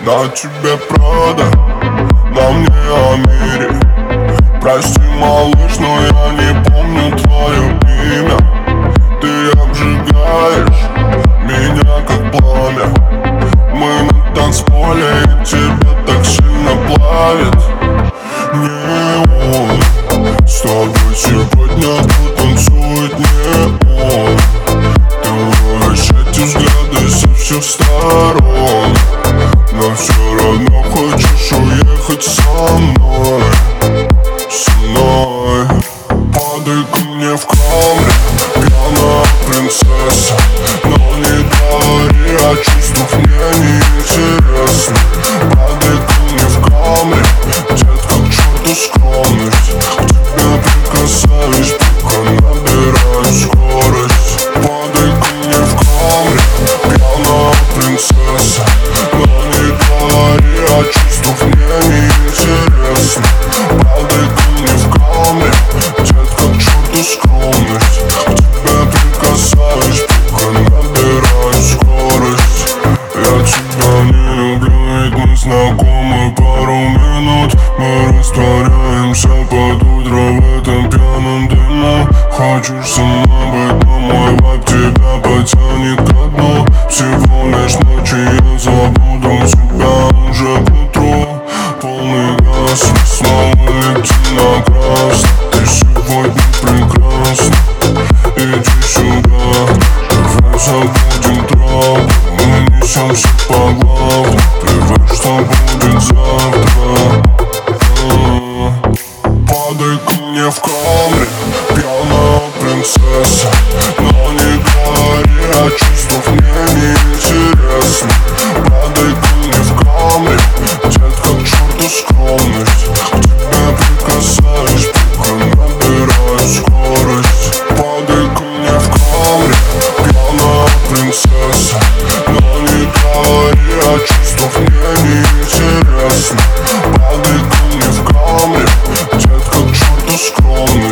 Да тебе правда, на мне о мире. Прости, малыш, но я не помню твое имя. Ты обжигаешь меня как пламя. Мы на танцполе, и тебя так сильно плавит. Не он, с тобой сегодня потанцует не он. Ты ловишь эти взгляды со всех сторон, но все равно хочешь уехать со мной. Со мной. Падай ко мне в камере, пьяная принцесса. Но не говори о чувствах, мне неинтересно. Падай ко мне в камере, детка, к черту скромность. К тебе прикасаюсь, пока набираю скорость. Падай ко мне в камере, пьяная принцесса. Но не говори о чувствах, мне неинтересно. Падай ко мне в камере, детка, к черту скромность. К тебе прикасаюсь, пока набираю скорость. Я тебя не люблю, ведь мы знакомы пару минут. Мы растворяемся под утро в этом пьяном дыму. Хочешь со мной быть, но мой вайб тебя потянет ко дну. Всего лишь ночи я забуду тебя уже к утру. Полный газ, снова лети на красный. Ты сегодня прекрасна, иди сюда. Давай забудем травму, мы несемся по главному. Привет, что будет завтра. Падай ко мне в камере, пьяная принцесса. Но не говори о чувствах, мне неинтересно. Падай ко мне в камере, детка, к черту скромность. К тебе прикасаюсь, пока набираю скорость. Падай ко мне в камере, пьяная принцесса. Но не говори о чувствах, мне неинтересно. Падай ко мне в камере, детка, к черту скромность.